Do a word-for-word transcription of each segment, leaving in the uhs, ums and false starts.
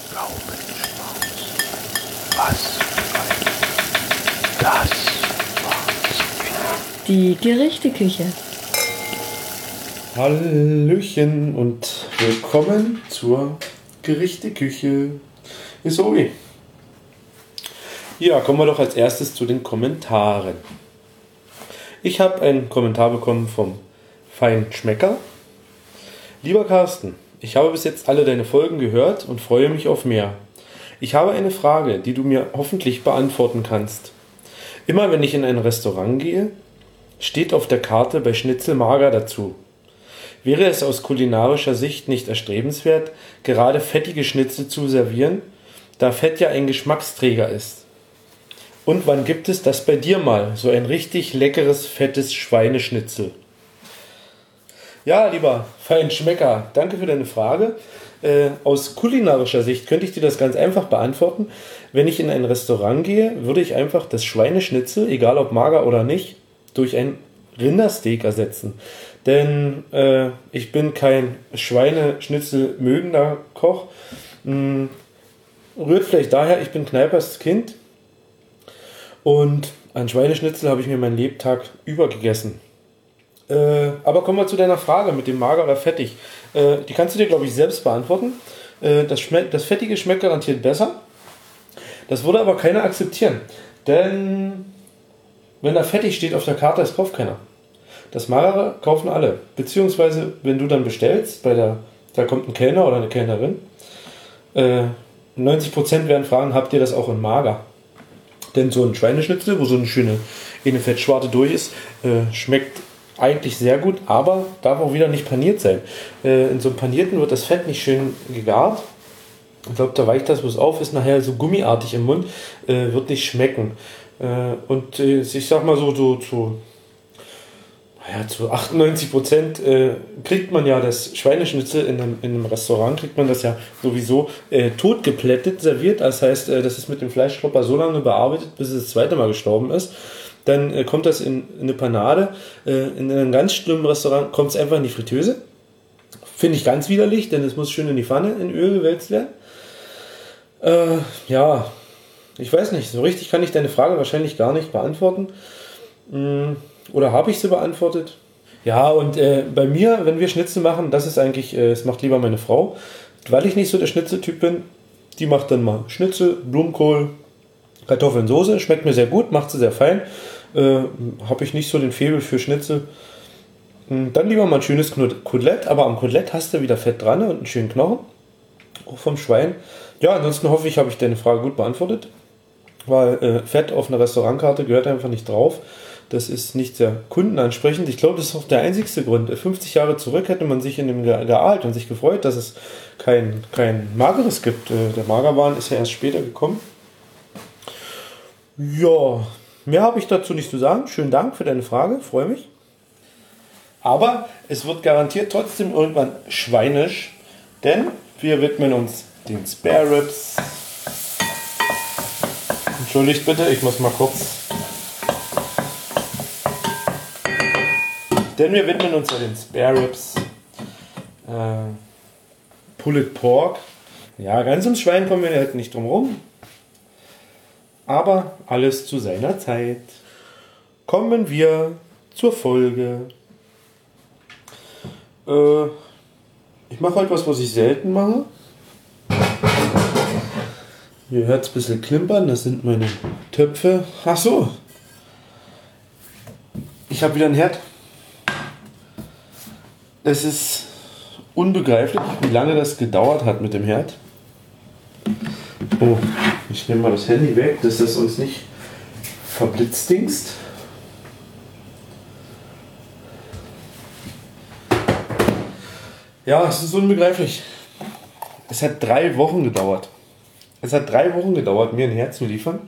Pflaumenschmaus. Was das war zu viel. Die Gerichteküche. Hallöchen und willkommen zur Gerichteküche. Ist Obi. Ja, kommen wir doch als erstes zu den Kommentaren. Ich habe einen Kommentar bekommen vom Feinschmecker. Lieber Carsten, ich habe bis jetzt alle deine Folgen gehört und freue mich auf mehr. Ich habe eine Frage, die du mir hoffentlich beantworten kannst. Immer wenn ich in ein Restaurant gehe, steht auf der Karte bei Schnitzel mager dazu. Wäre es aus kulinarischer Sicht nicht erstrebenswert, gerade fettige Schnitzel zu servieren, da Fett ja ein Geschmacksträger ist? Und wann gibt es das bei dir mal, so ein richtig leckeres, fettes Schweineschnitzel? Ja, lieber Feinschmecker, danke für deine Frage. Äh, aus kulinarischer Sicht könnte ich dir das ganz einfach beantworten. Wenn ich in ein Restaurant gehe, würde ich einfach das Schweineschnitzel, egal ob mager oder nicht, durch ein Rindersteak ersetzen. Denn äh, ich bin kein Schweineschnitzel mögender Koch. Hm, rührt vielleicht daher, ich bin Kneipers Kind. Und an Schweineschnitzel habe ich mir meinen Lebtag übergegessen. Äh, aber kommen wir zu deiner Frage mit dem mager oder fettig. Äh, die kannst du dir, glaube ich, selbst beantworten. Äh, das, schmeckt, das Fettige schmeckt garantiert besser. Das würde aber keiner akzeptieren. Denn wenn da fettig steht auf der Karte, das kauft keiner. Das magere kaufen alle. Beziehungsweise, wenn du dann bestellst, bei der, da kommt ein Kellner oder eine Kellnerin, äh, neunzig Prozent werden fragen, habt ihr das auch in mager? Denn so ein Schweineschnitzel, wo so eine schöne eine Fettschwarte durch ist, äh, schmeckt eigentlich sehr gut, aber darf auch wieder nicht paniert sein. Äh, in so einem Panierten wird das Fett nicht schön gegart. Ich glaube, da weicht das bloß auf, ist nachher so gummiartig im Mund, äh, wird nicht schmecken. Äh, und äh, ich sag mal so, so zu, ja, zu achtundneunzig Prozent äh, kriegt man ja das Schweineschnitzel in einem, in einem Restaurant, kriegt man das ja sowieso äh, totgeplättet serviert. Das heißt, äh, das ist mit dem Fleischklopper so lange bearbeitet, bis es das zweite Mal gestorben ist. Dann äh, kommt das in, in eine Panade. Äh, in einem ganz schlimmen Restaurant kommt es einfach in die Fritteuse. Finde ich ganz widerlich, denn es muss schön in die Pfanne in Öl gewälzt werden. Äh, ja, ich weiß nicht, so richtig kann ich deine Frage wahrscheinlich gar nicht beantworten. Hm, oder habe ich sie beantwortet? Ja, und äh, bei mir, wenn wir Schnitzel machen, das ist eigentlich, äh, das macht lieber meine Frau. Weil ich nicht so der Schnitzeltyp bin, die macht dann mal Schnitzel, Blumenkohl, Kartoffeln, Soße, schmeckt mir sehr gut, macht sie sehr fein. Äh, habe ich nicht so den Faible für Schnitzel. Dann lieber mal ein schönes Kotelett, aber am Kotelett hast du wieder Fett dran und einen schönen Knochen, auch vom Schwein. Ja, ansonsten hoffe ich, habe ich deine Frage gut beantwortet, weil äh, Fett auf einer Restaurantkarte gehört einfach nicht drauf. Das ist nicht sehr kundenansprechend. Ich glaube, das ist auch der einzigste Grund. fünfzig Jahre zurück hätte man sich in dem geahlt und sich gefreut, dass es kein, kein Mageres gibt. Äh, der Magerwahn ist ja erst später gekommen. Ja, mehr habe ich dazu nicht zu sagen. Schönen Dank für deine Frage, freue mich. Aber es wird garantiert trotzdem irgendwann schweinisch, denn wir widmen uns den Spare Ribs. Entschuldigt bitte, ich muss mal kurz. Denn wir widmen uns ja den Spare Ribs. Äh, Pulled Pork. Ja, ganz ums Schwein kommen wir halt nicht drum rum. Aber alles zu seiner Zeit. Kommen wir zur Folge. Äh, ich mache heute was, was ich selten mache. Ihr hört es ein bisschen klimpern, das sind meine Töpfe. Ach so. Ich habe wieder einen Herd. Es ist unbegreiflich, wie lange das gedauert hat mit dem Herd. Oh, ich nehme mal das Handy weg, dass das uns nicht verblitzdingst. Ja, es ist unbegreiflich. Es hat drei Wochen gedauert. Es hat drei Wochen gedauert, mir ein Herd zu liefern.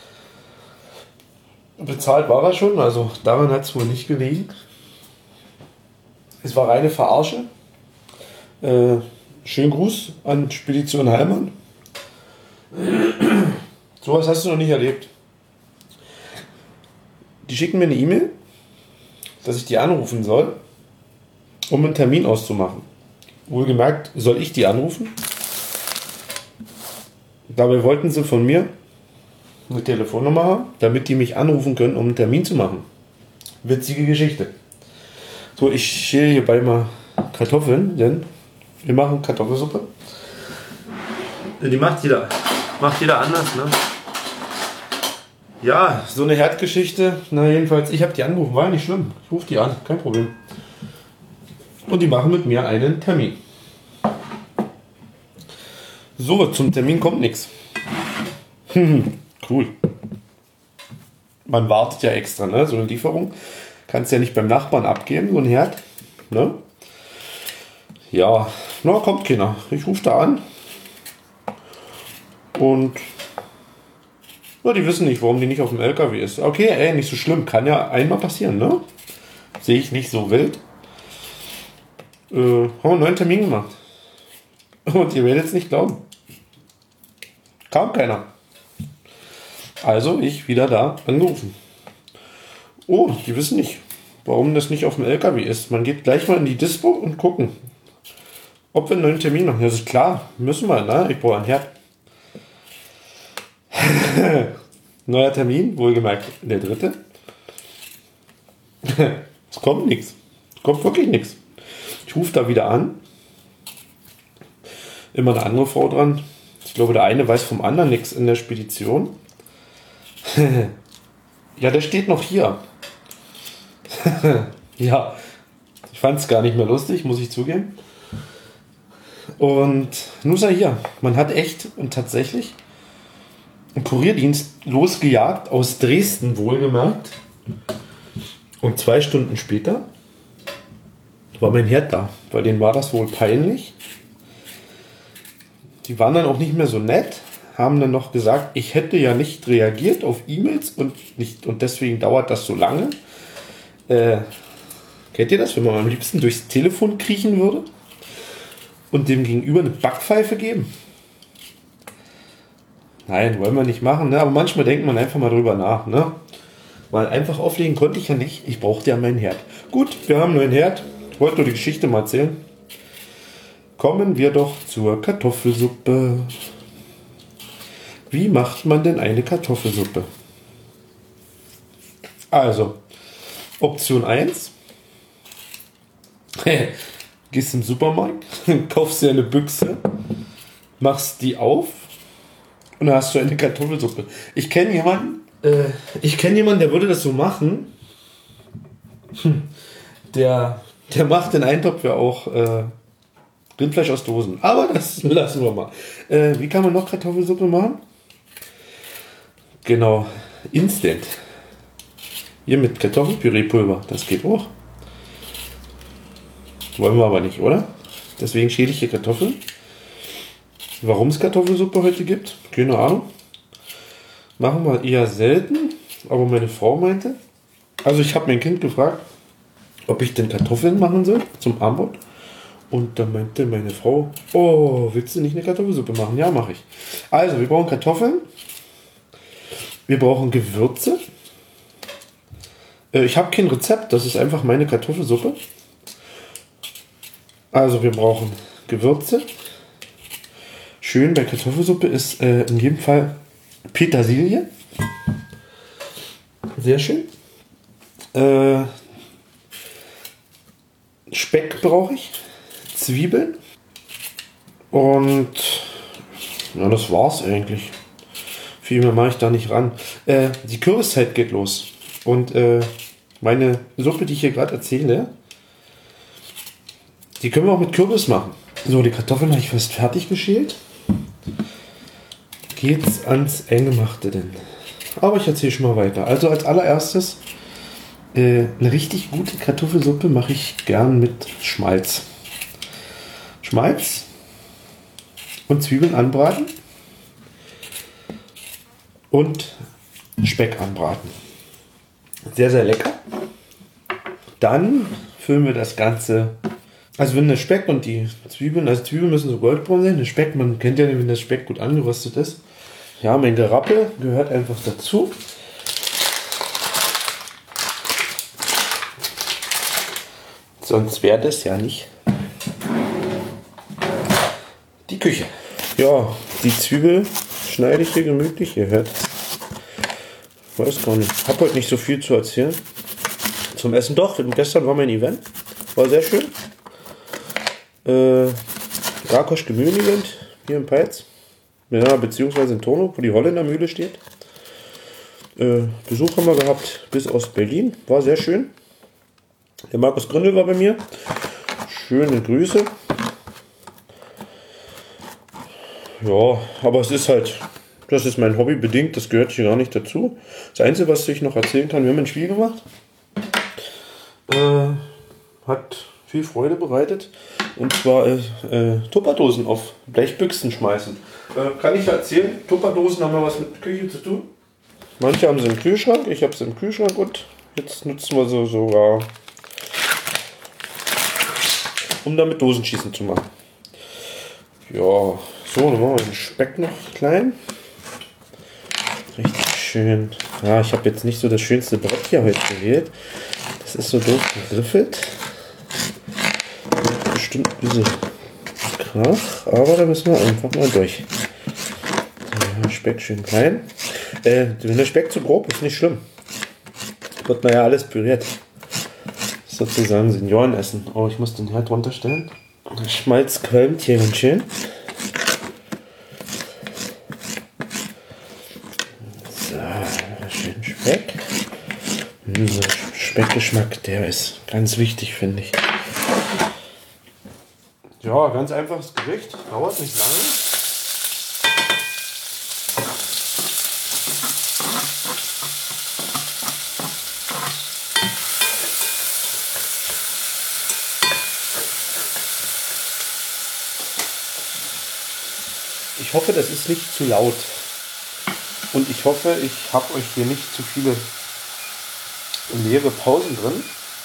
Bezahlt war er schon, also daran hat es wohl nicht gelegen. Es war reine Verarsche. Äh, schönen Gruß an Spedition Heilmann. Sowas hast du noch nicht erlebt. Die schicken mir eine E-Mail, dass ich die anrufen soll, um einen Termin auszumachen. Wohlgemerkt, soll ich die anrufen? Dabei wollten sie von mir eine Telefonnummer haben, damit die mich anrufen können, um einen Termin zu machen. Witzige Geschichte. So, ich schäle hierbei mal Kartoffeln, denn wir machen Kartoffelsuppe. Die macht jeder, macht jeder anders, ne? Ja, so eine Herdgeschichte. Na jedenfalls, ich habe die angerufen, war nicht schlimm. Ich rufe die an, kein Problem. Und die machen mit mir einen Termin. So, zum Termin kommt nichts. Cool. Man wartet ja extra, ne? So eine Lieferung kannst ja nicht beim Nachbarn abgeben, so ein Herd. Ne? Ja, na, kommt keiner. Ich rufe da an. Und ja, die wissen nicht, warum die nicht auf dem L K W ist. Okay, ey, nicht so schlimm. Kann ja einmal passieren, ne? Sehe ich nicht so wild. Äh, haben wir einen neuen Termin gemacht. Und ihr werdet es nicht glauben. Kam keiner. Also ich wieder da angerufen. Oh, die wissen nicht, warum das nicht auf dem L K W ist. Man geht gleich mal in die Dispo und gucken, ob wir einen neuen Termin machen. Das ist klar, müssen wir, ne? Ich brauche einen Herd. Neuer Termin, wohlgemerkt der dritte. Es kommt nichts. Es kommt wirklich nichts. Ich rufe da wieder an. Immer eine andere Frau dran. Ich glaube, der eine weiß vom anderen nichts in der Spedition. Ja, der steht noch hier. Ja, ich fand es gar nicht mehr lustig, muss ich zugeben. Und nun ist er hier. Man hat echt und tatsächlich einen Kurierdienst losgejagt, aus Dresden wohlgemerkt. Und zwei Stunden später war mein Herd da. Bei denen war das wohl peinlich. Die waren dann auch nicht mehr so nett, haben dann noch gesagt, ich hätte ja nicht reagiert auf E-Mails und, nicht, und deswegen dauert das so lange. Äh, kennt ihr das, wenn man am liebsten durchs Telefon kriechen würde und dem Gegenüber eine Backpfeife geben? Nein, wollen wir nicht machen, ne? Aber manchmal denkt man einfach mal drüber nach. Ne? Weil einfach auflegen konnte ich ja nicht. Ich brauchte ja meinen Herd. Gut, wir haben einen neuen Herd. Ich wollte nur die Geschichte mal erzählen. Kommen wir doch zur Kartoffelsuppe. Wie macht man denn eine Kartoffelsuppe? Also, Option eins. Gehst im Supermarkt, kaufst dir eine Büchse, machst die auf und dann hast du eine Kartoffelsuppe. Ich kenne jemanden, äh, ich kenne jemanden, der würde das so machen. Der, der macht den Eintopf ja auch äh, Rindfleisch aus Dosen. Aber das lassen wir mal. Äh, wie kann man noch Kartoffelsuppe machen? Genau, Instant. Hier mit Kartoffelpüreepulver, das geht auch. Wollen wir aber nicht, oder? Deswegen schäle ich hier Kartoffeln. Warum es Kartoffelsuppe heute gibt, keine Ahnung. Machen wir eher selten, aber meine Frau meinte, also ich habe mein Kind gefragt, ob ich denn Kartoffeln machen soll zum Abendbrot. Und dann meinte meine Frau, oh, willst du nicht eine Kartoffelsuppe machen? Ja, mache ich. Also, wir brauchen Kartoffeln. Wir brauchen Gewürze. Äh, ich habe kein Rezept, das ist einfach meine Kartoffelsuppe. Also, wir brauchen Gewürze. Schön bei Kartoffelsuppe ist äh, in jedem Fall Petersilie. Sehr schön. Äh, Speck brauche ich. Zwiebeln. Und ja, das war's eigentlich. Viel mehr mache ich da nicht ran. Äh, die Kürbiszeit geht los. Und äh, meine Suppe, die ich hier gerade erzähle, die können wir auch mit Kürbis machen. So, die Kartoffeln habe ich fast fertig geschält. Geht's ans Eingemachte denn? Aber ich erzähle schon mal weiter. Also als allererstes, äh, eine richtig gute Kartoffelsuppe mache ich gern mit Schmalz. Schmalz und Zwiebeln anbraten und Speck anbraten. Sehr, sehr lecker. Dann füllen wir das Ganze, also wenn der Speck und die Zwiebeln, also Zwiebeln müssen so goldbraun sein, der Speck, man kennt ja, wenn der Speck gut angeröstet ist. Ja, mein Gerappel gehört einfach dazu. Sonst wäre das ja nicht die Küche. Ja, die Zwiebel schneide ich hier gemütlich. Ihr hört. Ich weiß gar nicht. Ich habe heute nicht so viel zu erzählen. Zum Essen doch. Gestern war mein Event. War sehr schön. Äh, Garkosch Gemüse-Event hier in Peitz. Ja, beziehungsweise in Tornow, wo die Holländermühle steht. Äh, Besuch haben wir gehabt bis aus Berlin. War sehr schön. Der Markus Gründel war bei mir. Schöne Grüße. Ja, aber es ist halt, das ist mein Hobby bedingt, das gehört hier gar nicht dazu. Das Einzige, was ich noch erzählen kann, wir haben ein Spiel gemacht. Äh, hat viel Freude bereitet. Und zwar äh, äh, Tupperdosen auf Blechbüchsen schmeißen. Äh, kann ich erzählen, Tupperdosen haben ja was mit Küche zu tun. Manche haben sie im Kühlschrank, ich habe sie im Kühlschrank und jetzt nutzen wir sie sogar, um damit Dosenschießen zu machen. Ja, so, dann machen wir den Speck noch klein. Richtig schön. Ja, ich habe jetzt nicht so das schönste Brett hier heute gewählt. Das ist so doof gegriffelt. Bestimmt ein bisschen Krach, aber da müssen wir einfach mal durch. Ja, Speck schön klein. Äh, wenn der Speck zu grob ist, nicht schlimm. Wird naja alles püriert. Sozusagen Seniorenessen. Oh, ich muss den Herd runterstellen. Der Schmalz qualmt hier ganz schön. So, schön Speck. Dieser Speckgeschmack, der ist ganz wichtig, finde ich. Ja, ganz einfaches Gericht. Dauert nicht lange. Ich hoffe, das ist nicht zu laut. Und ich hoffe, ich habe euch hier nicht zu viele leere Pausen drin.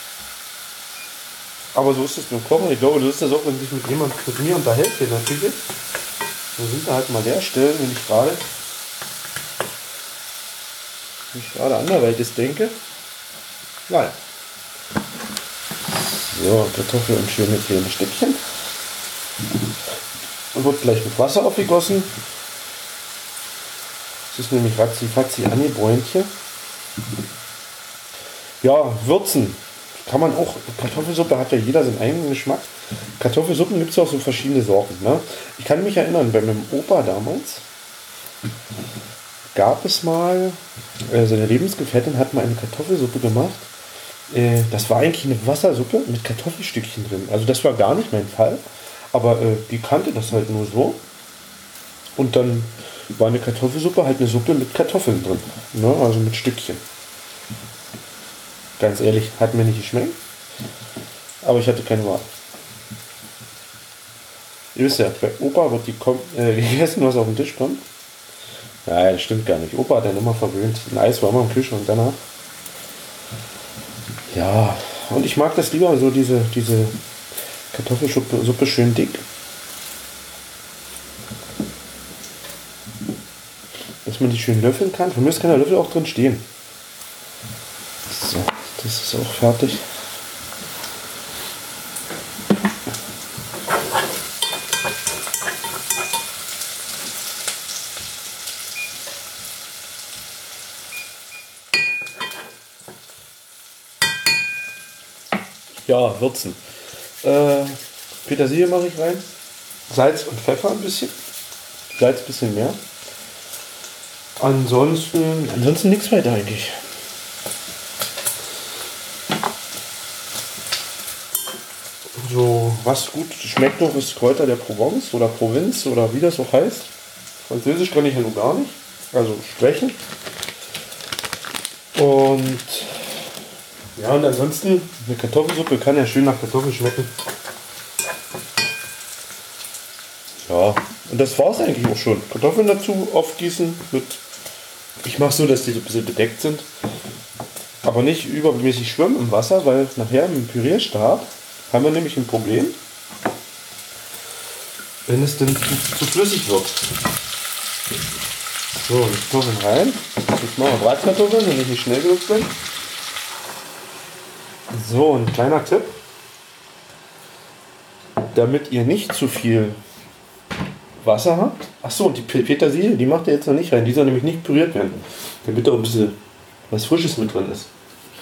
Aber so ist es beim Kochen. Ich glaube, so ist das auch, wenn sich mit jemand mit mir unterhält hier natürlich. Da sind da halt mal Leerstellen, wenn ich gerade wenn ich gerade anderweitig denke. Naja. So, Kartoffel und schön mit hier ein Stückchen. Und wird gleich mit Wasser aufgegossen. Es ist nämlich ratzi-fatzi angebräunt hier. Ja, würzen. Kann man auch, Kartoffelsuppe hat ja jeder seinen eigenen Geschmack. Kartoffelsuppen gibt es auch so verschiedene Sorten. Ne? Ich kann mich erinnern, bei meinem Opa damals gab es mal, äh, seine Lebensgefährtin hat mal eine Kartoffelsuppe gemacht. Äh, das war eigentlich eine Wassersuppe mit Kartoffelstückchen drin. Also das war gar nicht mein Fall. Aber äh, die kannte das halt nur so. Und dann war eine Kartoffelsuppe halt eine Suppe mit Kartoffeln drin. Ne? Also mit Stückchen. Ganz ehrlich, hat mir nicht geschmeckt. Aber ich hatte keine Wahl. Ihr wisst ja, bei Opa wird die kom- äh, gegessen, was auf den Tisch kommt. Nein, das stimmt gar nicht. Opa hat dann immer verwöhnt. Ein Eis war immer im Kühlschrank danach. Ja, und ich mag das lieber, so diese, diese Kartoffelsuppe Suppe schön dick. Dass man die schön löffeln kann. Von mir ist kein Löffel auch drin stehen. So, das ist auch fertig. Ja, würzen. Äh, Petersilie mache ich rein. Salz und Pfeffer ein bisschen. Salz ein bisschen mehr. Ansonsten, ansonsten nichts weiter eigentlich. So, was gut schmeckt noch, ist Kräuter der Provence oder Provinz oder wie das auch heißt. Französisch kann ich ja nur gar nicht. Also sprechen. Und ja, und ansonsten, eine Kartoffelsuppe kann ja schön nach Kartoffeln schmecken. Ja, und das war es eigentlich auch schon. Kartoffeln dazu aufgießen mit. Ich mache so, dass die so ein bisschen bedeckt sind. Aber nicht übermäßig schwimmen im Wasser, weil nachher im Pürierstab haben wir nämlich ein Problem, wenn es dann zu, zu flüssig wird. So, die Kartoffeln rein. Jetzt machen wir Bratkartoffeln, wenn ich nicht schnell genug bin. So, ein kleiner Tipp. Damit ihr nicht zu viel Wasser habt. Achso, und die Pe- Petersilie, die macht ihr jetzt noch nicht rein. Die soll nämlich nicht püriert werden. Damit da auch ein bisschen was Frisches mit drin ist.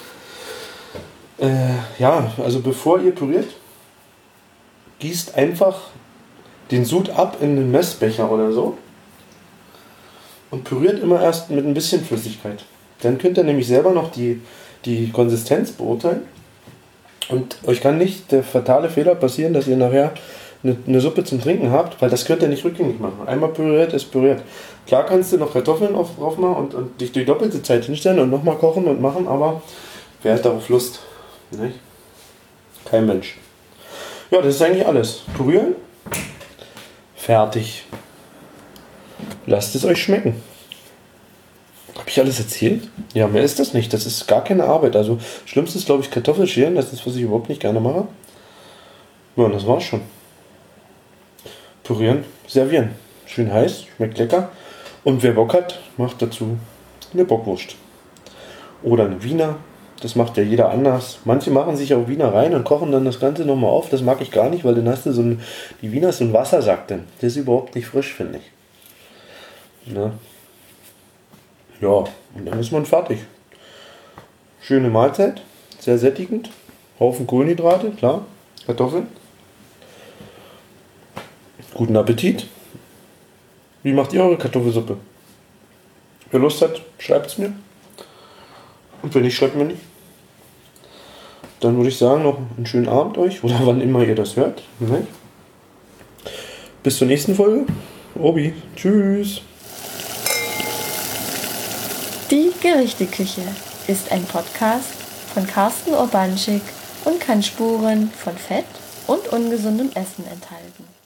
Äh, ja, also bevor ihr püriert, gießt einfach den Sud ab in einen Messbecher oder so. Und püriert immer erst mit ein bisschen Flüssigkeit. Dann könnt ihr nämlich selber noch die, die Konsistenz beurteilen. Und euch kann nicht der fatale Fehler passieren, dass ihr nachher eine, eine Suppe zum Trinken habt, weil das könnt ihr nicht rückgängig machen. Einmal püriert ist püriert. Klar kannst du noch Kartoffeln auf, drauf machen und, und dich die doppelte Zeit hinstellen und nochmal kochen und machen, aber wer hat darauf Lust? Nicht? Kein Mensch. Ja, das ist eigentlich alles. Pürieren. Fertig. Lasst es euch schmecken. Habe ich alles erzählt? Ja, mehr ist das nicht. Das ist gar keine Arbeit. Also, schlimmstes glaube ich Kartoffelschälen. Das ist, was ich überhaupt nicht gerne mache. Ja, und das war's schon. Pürieren, servieren. Schön heiß, schmeckt lecker. Und wer Bock hat, macht dazu eine Bockwurst. Oder eine Wiener. Das macht ja jeder anders. Manche machen sich auch Wiener rein und kochen dann das Ganze nochmal auf. Das mag ich gar nicht, weil dann hast du so ein, die Wiener ist so ein Wassersack dann. Das ist überhaupt nicht frisch, finde ich. Ja. Ja, und dann ist man fertig. Schöne Mahlzeit, sehr sättigend. Haufen Kohlenhydrate, klar. Kartoffeln. Guten Appetit. Wie macht ihr eure Kartoffelsuppe? Wer Lust hat, schreibt es mir. Und wenn nicht, schreibt mir nicht. Dann würde ich sagen, noch einen schönen Abend euch. Oder wann immer ihr das hört. Bis zur nächsten Folge. Obi. Tschüss. Die Gerichteküche ist ein Podcast von Carsten Urbanschik und kann Spuren von Fett und ungesundem Essen enthalten.